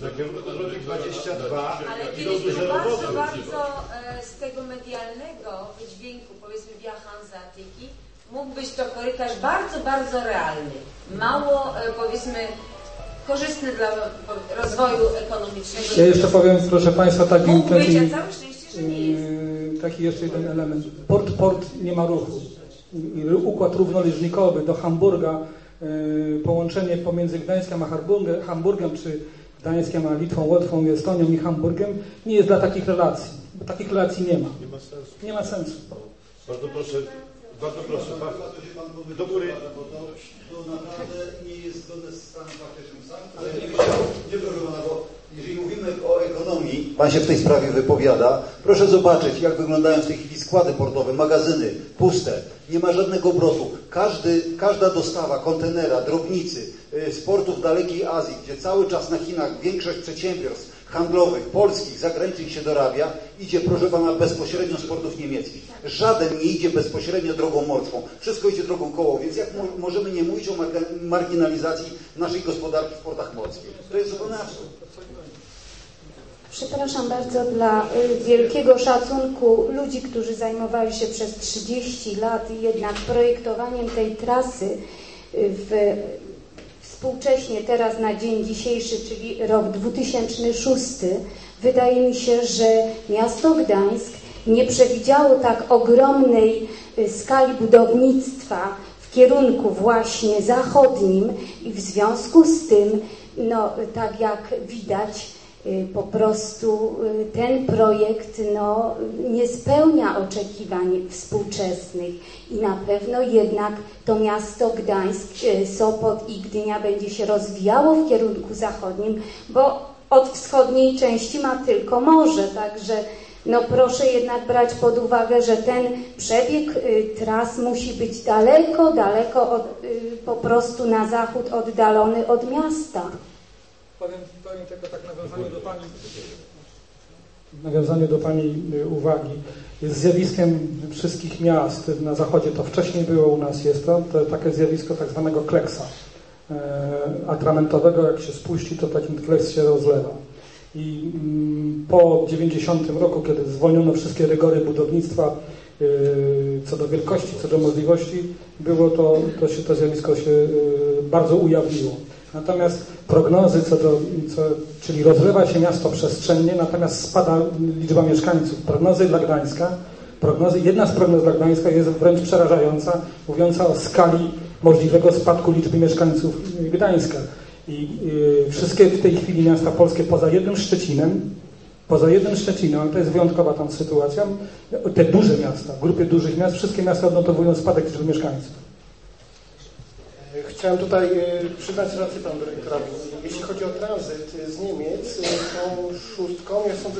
Robi 22. Ale kiedyś było bardzo z tego medialnego wydźwięku, powiedzmy via Hanseatyki, mógł być to korytarz bardzo realny. Mało, powiedzmy, korzystny dla rozwoju ekonomicznego. Ja jeszcze powiem, proszę Państwa, taki jeszcze jeden element. Port nie ma ruchu. Układ równoleżnikowy do Hamburga, połączenie pomiędzy Gdańskiem a Hamburgiem, czy Gdańskiem a Litwą, Łotwą, Estonią i Hamburgiem nie jest dla takich relacji. Bo takich relacji nie ma. Nie ma sensu. Bardzo proszę. Do góry. To naprawdę nie jest zgodne z stanem faktycznym. Ale nie proszę pana, bo jeżeli mówimy o ekonomii, pan się w tej sprawie wypowiada, proszę zobaczyć, jak wyglądają w tej chwili składy portowe, magazyny puste, nie ma żadnego obrotu. Każda dostawa kontenera, drobnicy z portów dalekiej Azji, gdzie cały czas na Chinach większość przedsiębiorstw handlowych, polskich, zagranicznych się dorabia, idzie, proszę pana, bezpośrednio z portów niemieckich. Żaden nie idzie bezpośrednio drogą morską. Wszystko idzie drogą koło, więc jak możemy nie mówić o marginalizacji naszej gospodarki w portach morskich? To jest zupełnie absurd. Przepraszam bardzo, dla wielkiego szacunku ludzi, którzy zajmowali się przez 30 lat jednak projektowaniem tej trasy współcześnie teraz na dzień dzisiejszy, czyli rok 2006, wydaje mi się, że miasto Gdańsk nie przewidziało tak ogromnej skali budownictwa w kierunku właśnie zachodnim i w związku z tym, no tak jak widać, po prostu ten projekt nie spełnia oczekiwań współczesnych i na pewno jednak to miasto Gdańsk, Sopot i Gdynia będzie się rozwijało w kierunku zachodnim, bo od wschodniej części ma tylko morze, także proszę jednak brać pod uwagę, że ten przebieg tras musi być daleko po prostu na zachód oddalony od miasta. Powiem tylko tak nawiązanie do Pani uwagi. Jest zjawiskiem wszystkich miast na zachodzie, to wcześniej było u nas, jest to takie zjawisko tak zwanego kleksa atramentowego, jak się spuści, to taki kleks się rozlewa. I po 90 roku, kiedy zwolniono wszystkie rygory budownictwa co do wielkości, co do możliwości, było to zjawisko się bardzo ujawniło. Natomiast prognozy czyli rozlewa się miasto przestrzennie, natomiast spada liczba mieszkańców. Prognozy dla Gdańska, jedna z prognoz dla Gdańska jest wręcz przerażająca, mówiąca o skali możliwego spadku liczby mieszkańców Gdańska. I wszystkie w tej chwili miasta polskie poza jednym Szczecinem, ale to jest wyjątkowa tam sytuacja, te duże miasta, w grupie dużych miast, wszystkie miasta odnotowują spadek liczby mieszkańców. Chciałem tutaj przyznać rację panu dyrektorowi. Jeśli chodzi o tranzyt z Niemiec, tą szóstką, ja sądzę,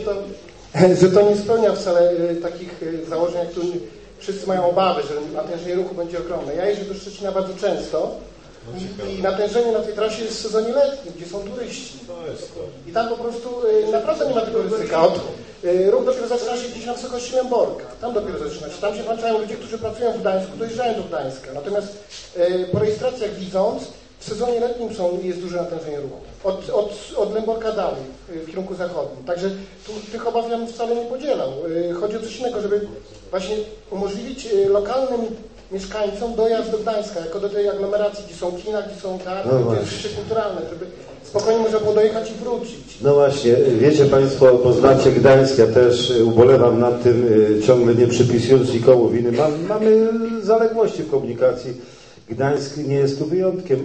że to nie spełnia wcale takich założeń, jak tu wszyscy mają obawy, że natężenie ruchu będzie ogromne. Ja jeżdżę do Szczecina bardzo często i natężenie na tej trasie jest w sezonie letnim, gdzie są turyści. I tam po prostu naprawdę nie ma tego ryzyka. Ruch dopiero zaczyna się gdzieś na wysokości Lęborka. Tam dopiero zaczyna się. Tam się włączają ludzie, którzy pracują w Gdańsku, dojeżdżają do Gdańska. Natomiast po rejestracjach widząc, w sezonie letnim jest duże natężenie ruchu. Od Lęborka dalej, w kierunku zachodnim. Także tych obaw ja bym wcale nie podzielał. Chodzi o coś innego, żeby właśnie umożliwić lokalnym mieszkańcom dojazd do Gdańska, jako do tej aglomeracji, gdzie są kina, gdzie są teatry, gdzie jest życie kulturalne, żeby spokojnie można było dojechać i wrócić. No właśnie, wiecie Państwo, bo znacie Gdańsk, ja też ubolewam nad tym, ciągle nie przypisując nikomu winy. Mamy zaległości w komunikacji. Gdańsk nie jest tu wyjątkiem.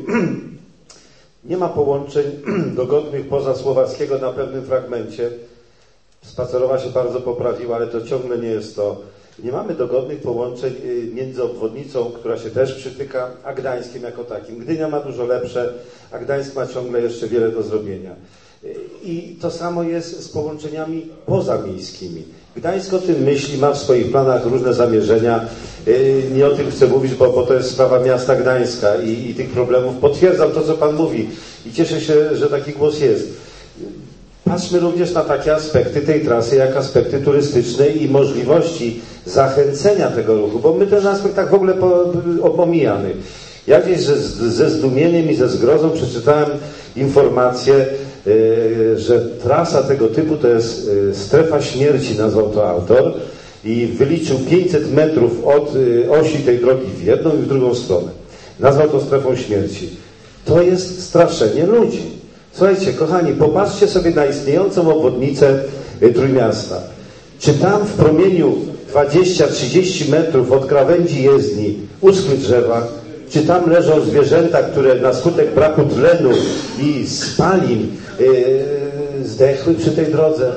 Nie ma połączeń dogodnych poza Słowackiego na pewnym fragmencie. Spacerowa się bardzo poprawiła, ale to ciągle nie jest to. Nie mamy dogodnych połączeń między obwodnicą, która się też przytyka, a Gdańskiem jako takim. Gdynia ma dużo lepsze, a Gdańsk ma ciągle jeszcze wiele do zrobienia. I to samo jest z połączeniami pozamiejskimi. Gdańsk o tym myśli, ma w swoich planach różne zamierzenia. Nie o tym chcę mówić, bo to jest sprawa miasta Gdańska i tych problemów. Potwierdzam to, co Pan mówi i cieszę się, że taki głos jest. Patrzmy również na takie aspekty tej trasy, jak aspekty turystyczne i możliwości zachęcenia tego ruchu, bo my ten aspekt tak w ogóle omijamy. Ja gdzieś ze zdumieniem i ze zgrozą przeczytałem informację, że trasa tego typu to jest strefa śmierci, nazwał to autor, i wyliczył 500 metrów od osi tej drogi w jedną i w drugą stronę. Nazwał to strefą śmierci. To jest straszenie ludzi. Słuchajcie, kochani, popatrzcie sobie na istniejącą obwodnicę Trójmiasta. Czy tam w promieniu 20-30 metrów od krawędzi jezdni uschły drzewa, czy tam leżą zwierzęta, które na skutek braku tlenu i spalin zdechły przy tej drodze?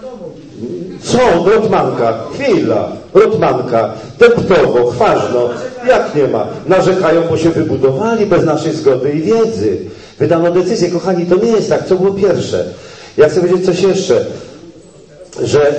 Są, Rotmanka, chwila, Rotmanka, Deptowo, Chważno, jak nie ma? Narzekają, bo się wybudowali bez naszej zgody i wiedzy. Wydano decyzję, kochani, to nie jest tak, co było pierwsze. Ja chcę powiedzieć coś jeszcze, że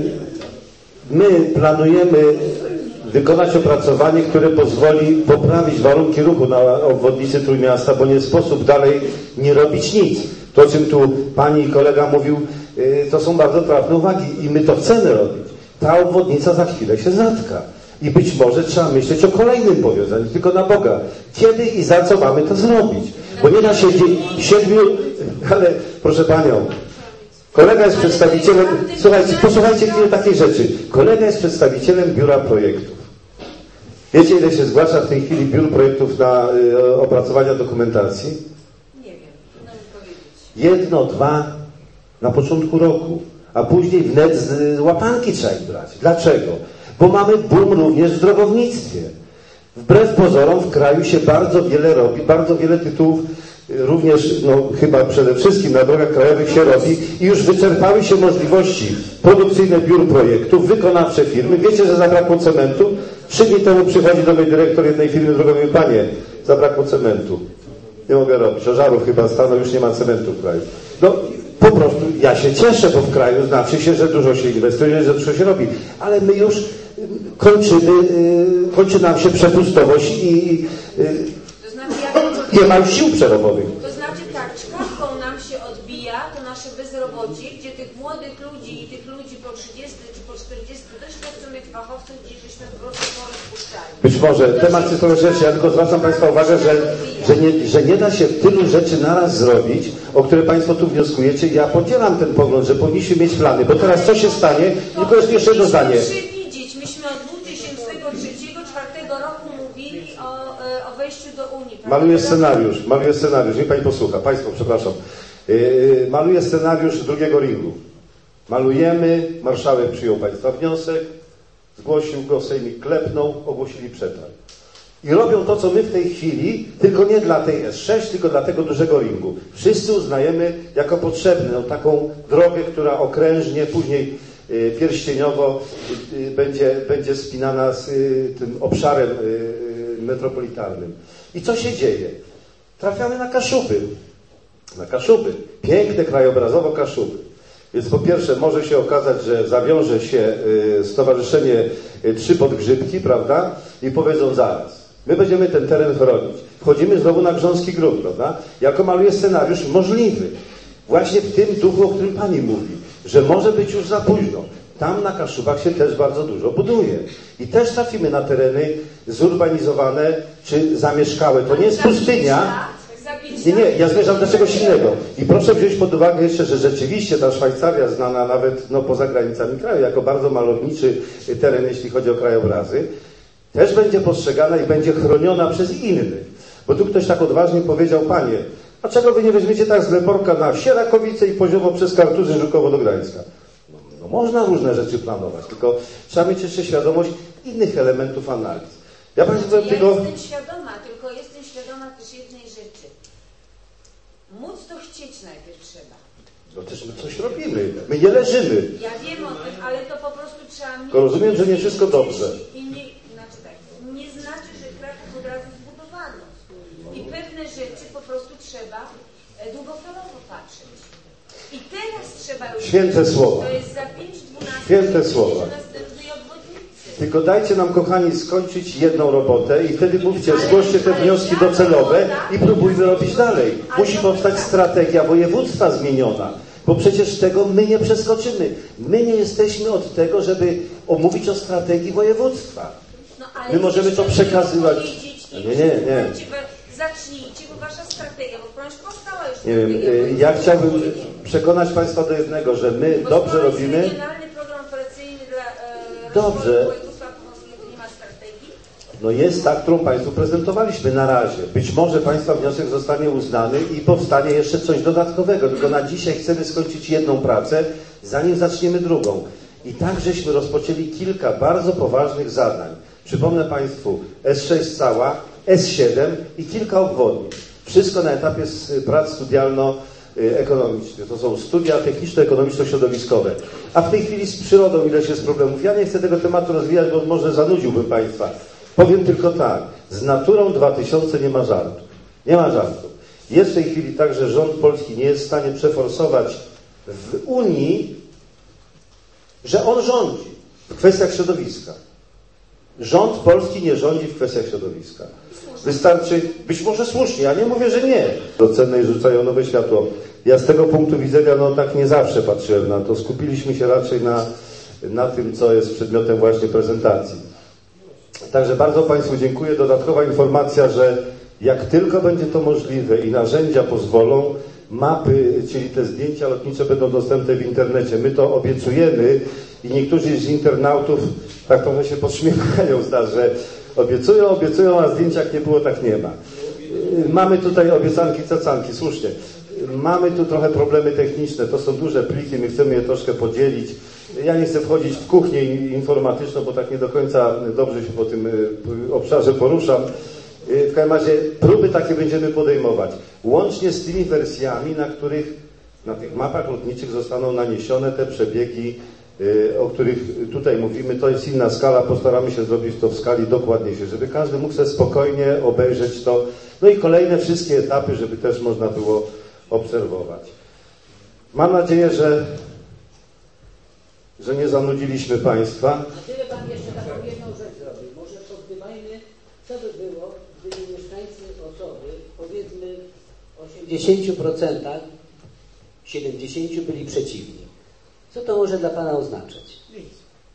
my planujemy wykonać opracowanie, które pozwoli poprawić warunki ruchu na obwodnicy Trójmiasta, bo nie sposób dalej nie robić nic. To, o czym tu pani i kolega mówił, to są bardzo trafne uwagi i my to chcemy robić. Ta obwodnica za chwilę się zatka. I być może trzeba myśleć o kolejnym powiązaniu, tylko na Boga. Kiedy i za co mamy to zrobić? Bo nie da się 7... Ale proszę panią, kolega jest przedstawicielem... Słuchajcie, posłuchajcie chwilę takiej rzeczy. Kolega jest przedstawicielem biura projektów. Wiecie, ile się zgłasza w tej chwili biur projektów na opracowania dokumentacji? Nie wiem, trudno mi powiedzieć. 1, 2 na początku roku, a później wnet z łapanki trzeba ich brać. Dlaczego? Bo mamy boom również w drogownictwie. Wbrew pozorom w kraju się bardzo wiele robi, bardzo wiele tytułów również, no chyba przede wszystkim na drogach krajowych się robi i już wyczerpały się możliwości produkcyjne biur projektów, wykonawcze firmy. Wiecie, że zabrakło cementu? 3 dni temu przychodzi do mnie dyrektor jednej firmy drogowej: panie, zabrakło cementu. Nie mogę robić. Ożarów chyba stanął, już nie ma cementu w kraju. No po prostu ja się cieszę, bo w kraju znaczy się, że dużo się inwestuje, że dużo się robi. Ale my już kończy nam się przepustowość i To znaczy, nie ma już sił przerobowych. to znaczy tak, czkawką nam się odbija to nasze bezrobocie, gdzie tych młodych ludzi i tych ludzi po 30 czy po 40 doświadczonych fachowców gdzieś żeśmy po prostu porozpuszczali. Być może temat cyfrowych rzeczy, ja tylko zwracam Państwa uwagę, że nie da się tylu rzeczy naraz zrobić, o które Państwo tu wnioskujecie. Ja podzielam ten pogląd, że powinniśmy mieć plany, bo teraz co się stanie? Tylko jest jeszcze jedno zdanie. Myśmy od 2003-2004 roku mówili o wejściu do Unii. Maluję scenariusz, niech Pani posłucha. Państwo, przepraszam. Maluję scenariusz drugiego ringu. Malujemy, marszałek przyjął Państwa wniosek, zgłosił go, sejmik klepnął, ogłosili przetarg. I robią to, co my w tej chwili, tylko nie dla tej S6, tylko dla tego dużego ringu. Wszyscy uznajemy jako potrzebną taką drogę, która okrężnie, później pierścieniowo będzie spinana z tym obszarem metropolitalnym. I co się dzieje? Trafiamy na Kaszuby. Na Kaszuby. Piękne krajobrazowo Kaszuby. Więc po pierwsze może się okazać, że zawiąże się stowarzyszenie Trzy Podgrzybki, prawda? I powiedzą: zaraz, my będziemy ten teren chronić. Wchodzimy znowu na grząski grunt, prawda? Jako maluję scenariusz możliwy. Właśnie w tym duchu, o którym Pani mówi, że może być już za późno. Tam na Kaszubach się też bardzo dużo buduje. I też trafimy na tereny zurbanizowane czy zamieszkałe. To nie jest pustynia. Nie, ja zmierzam do czegoś innego. I proszę wziąć pod uwagę jeszcze, że rzeczywiście ta Szwajcaria, znana nawet poza granicami kraju, jako bardzo malowniczy teren, jeśli chodzi o krajobrazy, też będzie postrzegana i będzie chroniona przez innych. Bo tu ktoś tak odważnie powiedział: panie, dlaczego wy nie weźmiecie tak z Leporka na Sierakowice i poziomo przez Kartuzy, Żukowo do Gdańska? No, można różne rzeczy planować, tylko trzeba mieć jeszcze świadomość innych elementów analiz. Ja Państwu Jestem świadoma, tylko jestem świadoma też jednej rzeczy. Móc to chcieć najpierw trzeba. No też my coś robimy. My nie leżymy. Ja wiem o tym, ale to po prostu trzeba mieć... Rozumiem, że nie wszystko dobrze. Znaczy tak, nie znaczy, że Kraków od razu zbudowano. I pewne rzeczy po prostu trzeba długofalowo patrzeć. I teraz trzeba już... Święte słowa. To jest za 5-12 Święte słowa. następnej obwodnicy. Tylko dajcie nam, kochani, skończyć jedną robotę i wtedy mówcie, zgłoście te wnioski docelowe i próbujmy robić dalej. Musi powstać strategia województwa zmieniona, bo przecież tego my nie przeskoczymy. My nie jesteśmy od tego, żeby omówić o strategii województwa. My możemy to przekazywać. Nie. zacznijcie, bo wasza strategia, bo ponieważ powstała już Nie wiem, strategia. ja chciałbym przekonać Państwa do jednego, że my Bo dobrze skoro robimy. jest regionalny program operacyjny dla Dobrze. rozwoju województwa pomorskiego, to nie ma strategii? No jest ta, którą Państwu prezentowaliśmy na razie. Być może Państwa wniosek zostanie uznany i powstanie jeszcze coś dodatkowego. Tylko na dzisiaj chcemy skończyć jedną pracę, zanim zaczniemy drugą. I tak żeśmy rozpoczęli kilka bardzo poważnych zadań. Przypomnę Państwu S6 cała, S7 i kilka obwodnic. Wszystko na etapie prac studialno-ekonomicznych. To są studia techniczno-ekonomiczno-środowiskowe. A w tej chwili z przyrodą ileś jest problemów. Ja nie chcę tego tematu rozwijać, bo może zanudziłbym Państwa. Powiem tylko tak. Z Naturą 2000 nie ma żartu. Nie ma żartu. Jest w tej chwili tak, że rząd polski nie jest w stanie przeforsować w Unii, że on rządzi w kwestiach środowiska. Rząd polski nie rządzi w kwestiach środowiska. Wystarczy, być może słusznie, ja nie mówię, że nie. Do cennej rzucają nowe światło. Ja z tego punktu widzenia, no tak nie zawsze patrzyłem na to. Skupiliśmy się raczej na tym, co jest przedmiotem właśnie prezentacji. Także bardzo Państwu dziękuję. Dodatkowa informacja, że jak tylko będzie to możliwe i narzędzia pozwolą, mapy, czyli te zdjęcia lotnicze będą dostępne w internecie. My to obiecujemy i niektórzy z internautów tak trochę się podśmiechają, że obiecują, a zdjęć jak nie było, tak nie ma. Mamy tutaj obiecanki, cacanki, słusznie. Mamy tu trochę problemy techniczne, to są duże pliki, my chcemy je troszkę podzielić. Ja nie chcę wchodzić w kuchnię informatyczną, bo tak nie do końca dobrze się po tym obszarze poruszam. W każdym razie próby takie będziemy podejmować. Łącznie z tymi wersjami, na których na tych mapach lotniczych zostaną naniesione te przebiegi, o których tutaj mówimy. To jest inna skala, postaramy się zrobić to w skali dokładniejszej, żeby każdy mógł sobie spokojnie obejrzeć to. No i kolejne wszystkie etapy, żeby też można było obserwować. Mam nadzieję, że nie zanudziliśmy Państwa. Na tyle Pan jeszcze taką jedną rzecz zrobił. Może poddawajmy, co by było, gdyby mieszkańcy osoby, powiedzmy w 80%, 70% byli przeciwni. Co to może dla Pana oznaczać? Nic.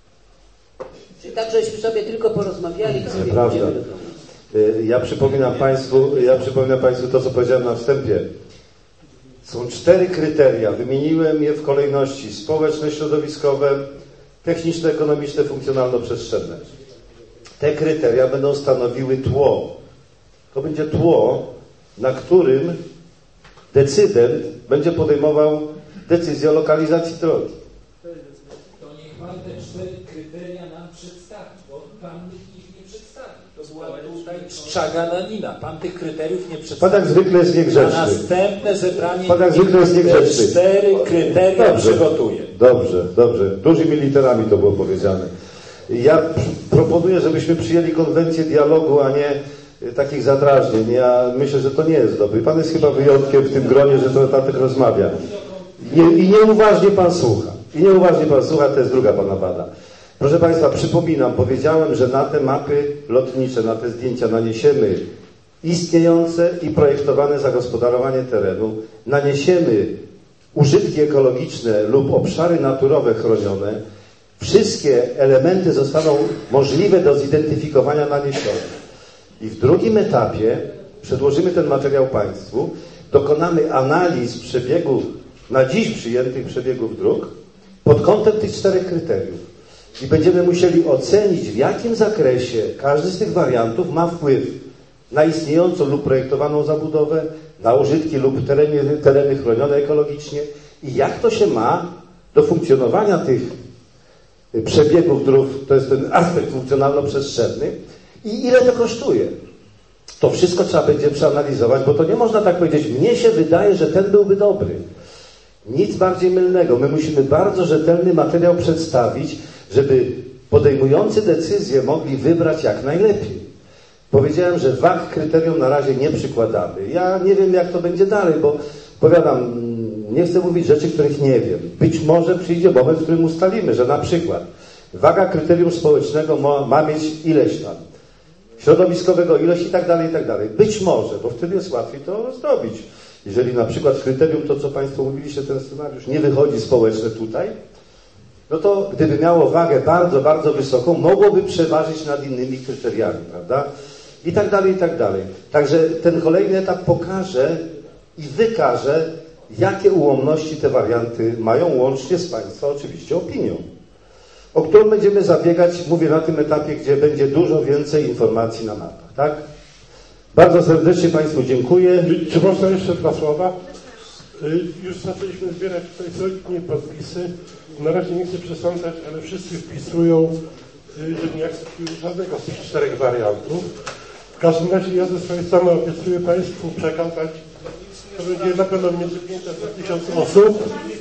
Czyli tak, żeśmy sobie tylko porozmawiali i sobie pójdziemy do domu. Ja przypominam Państwu to, co powiedziałem na wstępie. Są 4 kryteria. Wymieniłem je w kolejności: społeczne, środowiskowe, techniczne, ekonomiczne, funkcjonalno-przestrzenne. Te kryteria będą stanowiły tło. To będzie tło, na którym decydent będzie podejmował decyzję o lokalizacji drogi. To niech Pan te 4 kryteria nam przedstawi, bo Pan ich nie przedstawi. To była tutaj strzaganina. Pan tych kryteriów nie przedstawi. Pan jak zwykle jest niegrzeczny. Na następne zebranie Pan jak zwykle jest niegrzeczny. 4 kryteria przygotuje. Dobrze. Dużymi literami to było powiedziane. Ja proponuję, żebyśmy przyjęli konwencję dialogu, a nie takich zadrażnień. Ja myślę, że to nie jest dobre. Pan jest chyba wyjątkiem w tym gronie, że to tak rozmawia. I nieuważnie Pan słucha. To jest druga Pana wada. Proszę Państwa, przypominam, powiedziałem, że na te mapy lotnicze, na te zdjęcia naniesiemy istniejące i projektowane zagospodarowanie terenu, naniesiemy użytki ekologiczne lub obszary naturowe chronione. Wszystkie elementy zostaną możliwe do zidentyfikowania naniesione. I w drugim etapie przedłożymy ten materiał Państwu, dokonamy analiz przebiegów, na dziś przyjętych przebiegów dróg pod kątem tych 4 kryteriów. I będziemy musieli ocenić, w jakim zakresie każdy z tych wariantów ma wpływ na istniejącą lub projektowaną zabudowę, na użytki lub tereny chronione ekologicznie i jak to się ma do funkcjonowania tych przebiegów dróg, to jest ten aspekt funkcjonalno-przestrzenny i ile to kosztuje. To wszystko trzeba będzie przeanalizować, bo to nie można tak powiedzieć, mnie się wydaje, że ten byłby dobry. Nic bardziej mylnego. My musimy bardzo rzetelny materiał przedstawić, żeby podejmujący decyzje mogli wybrać jak najlepiej. Powiedziałem, że wag kryterium na razie nie przykładamy. Ja nie wiem, jak to będzie dalej, bo powiadam, nie chcę mówić rzeczy, których nie wiem. Być może przyjdzie moment, w którym ustalimy, że na przykład waga kryterium społecznego ma mieć ileś tam, środowiskowego ilość i tak dalej. Być może, bo wtedy jest łatwiej to zrobić. Jeżeli na przykład w kryterium, to co Państwo mówiliście, ten scenariusz nie wychodzi społeczne tutaj, no to gdyby miało wagę bardzo, bardzo wysoką, mogłoby przeważyć nad innymi kryteriami, prawda? i tak dalej, i tak dalej. Także ten kolejny etap pokaże i wykaże, jakie ułomności te warianty mają, łącznie z Państwa oczywiście opinią, o którą będziemy zabiegać, mówię, na tym etapie, gdzie będzie dużo więcej informacji na mapach, tak? Bardzo serdecznie Państwu dziękuję. Czy można jeszcze 2 słowa? Już zaczęliśmy zbierać tutaj solidnie podpisy. Na razie nie chcę przesądzać, ale wszyscy wpisują, że nie akceptują żadnego z tych 4 wariantów. W każdym razie ja ze swojej strony obiecuję Państwu przekazać, to będzie na pewno między 500 a 1000 osób.